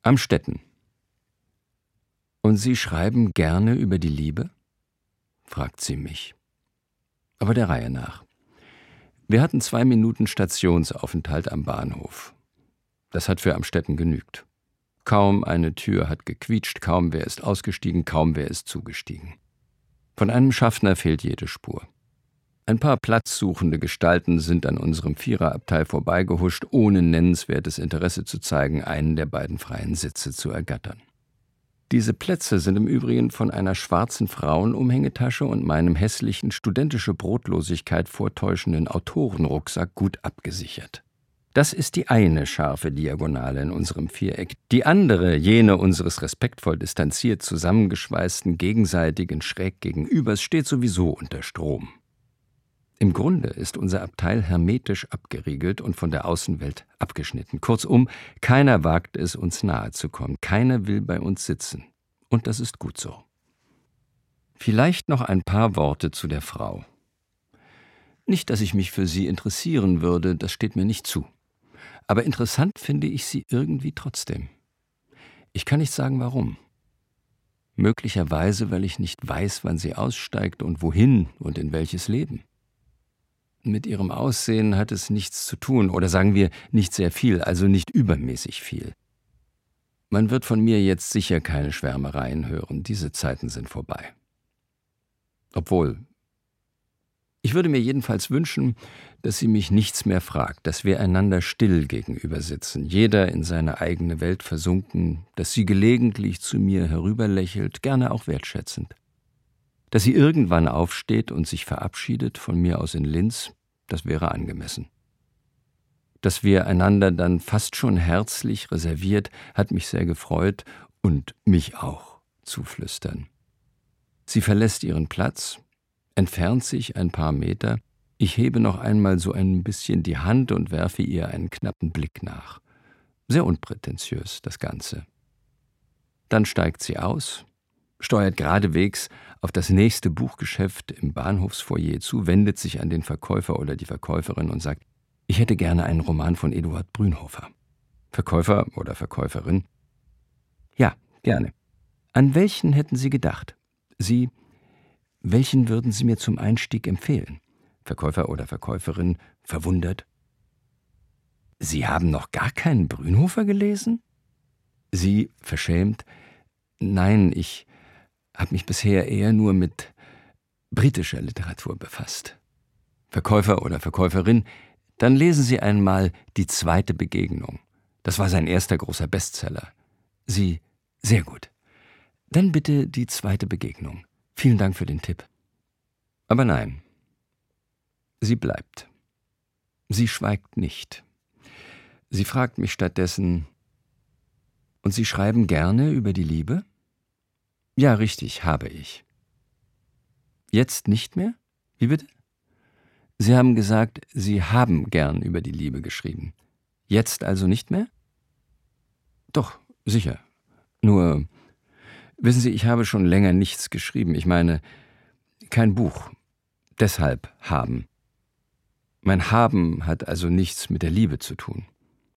Amstetten. »Und Sie schreiben gerne über die Liebe?« fragt sie mich. Aber der Reihe nach. Wir hatten 2 Minuten Stationsaufenthalt am Bahnhof. Das hat für Amstetten genügt. Kaum eine Tür hat gequietscht, kaum wer ist ausgestiegen, kaum wer ist zugestiegen. Von einem Schaffner fehlt jede Spur. Ein paar platzsuchende Gestalten sind an unserem Viererabteil vorbeigehuscht, ohne nennenswertes Interesse zu zeigen, einen der beiden freien Sitze zu ergattern. Diese Plätze sind im Übrigen von einer schwarzen Frauenumhängetasche und meinem hässlichen, studentische Brotlosigkeit vortäuschenden Autorenrucksack gut abgesichert. Das ist die eine scharfe Diagonale in unserem Viereck. Die andere, jene unseres respektvoll distanziert zusammengeschweißten, gegenseitigen schräg gegenübers, steht sowieso unter Strom. Im Grunde ist unser Abteil hermetisch abgeriegelt und von der Außenwelt abgeschnitten. Kurzum, keiner wagt es, uns nahe zu kommen. Keiner will bei uns sitzen. Und das ist gut so. Vielleicht noch ein paar Worte zu der Frau. Nicht, dass ich mich für sie interessieren würde, das steht mir nicht zu. Aber interessant finde ich sie irgendwie trotzdem. Ich kann nicht sagen, warum. Möglicherweise, weil ich nicht weiß, wann sie aussteigt und wohin und in welches Leben. Mit ihrem Aussehen hat es nichts zu tun, oder sagen wir, nicht sehr viel, also nicht übermäßig viel. Man wird von mir jetzt sicher keine Schwärmereien hören, diese Zeiten sind vorbei. Obwohl, ich würde mir jedenfalls wünschen, dass sie mich nichts mehr fragt, dass wir einander still gegenüber sitzen, jeder in seine eigene Welt versunken, dass sie gelegentlich zu mir herüberlächelt, gerne auch wertschätzend. Dass sie irgendwann aufsteht und sich verabschiedet, von mir aus in Linz, das wäre angemessen. Dass wir einander dann fast schon herzlich reserviert, hat mich sehr gefreut und mich auch, zuflüstern. Sie verlässt ihren Platz, entfernt sich ein paar Meter, ich hebe noch einmal so ein bisschen die Hand und werfe ihr einen knappen Blick nach. Sehr unprätentiös, das Ganze. Dann steigt sie aus, steuert geradewegs auf das nächste Buchgeschäft im Bahnhofsfoyer zu, wendet sich an den Verkäufer oder die Verkäuferin und sagt, ich hätte gerne einen Roman von Eduard Brünhofer. Verkäufer oder Verkäuferin? Ja, gerne. An welchen hätten Sie gedacht? Sie, welchen würden Sie mir zum Einstieg empfehlen? Verkäufer oder Verkäuferin, verwundert. Sie haben noch gar keinen Brünhofer gelesen? Sie, verschämt, nein, ich habe mich bisher eher nur mit britischer Literatur befasst. Verkäufer oder Verkäuferin, dann lesen Sie einmal Die zweite Begegnung. Das war sein erster großer Bestseller. Sie, sehr gut. Dann bitte Die zweite Begegnung. Vielen Dank für den Tipp. Aber nein, sie bleibt. Sie schweigt nicht. Sie fragt mich stattdessen, und Sie schreiben gerne über die Liebe? Ja, richtig, habe ich. Jetzt nicht mehr? Wie bitte? Sie haben gesagt, Sie haben gern über die Liebe geschrieben. Jetzt also nicht mehr? Doch, sicher. Nur, wissen Sie, ich habe schon länger nichts geschrieben. Ich meine, kein Buch. Deshalb haben. Mein Haben hat also nichts mit der Liebe zu tun.